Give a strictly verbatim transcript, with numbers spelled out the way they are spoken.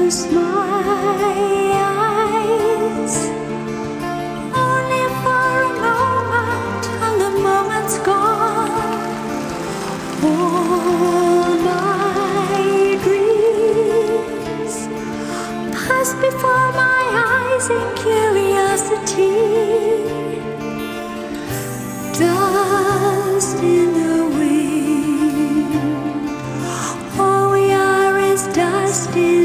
close my eyes, only for a moment, and the moment's gone. All my dreams pass before my eyes in curiosity. Dust in the wind, all we are is dust in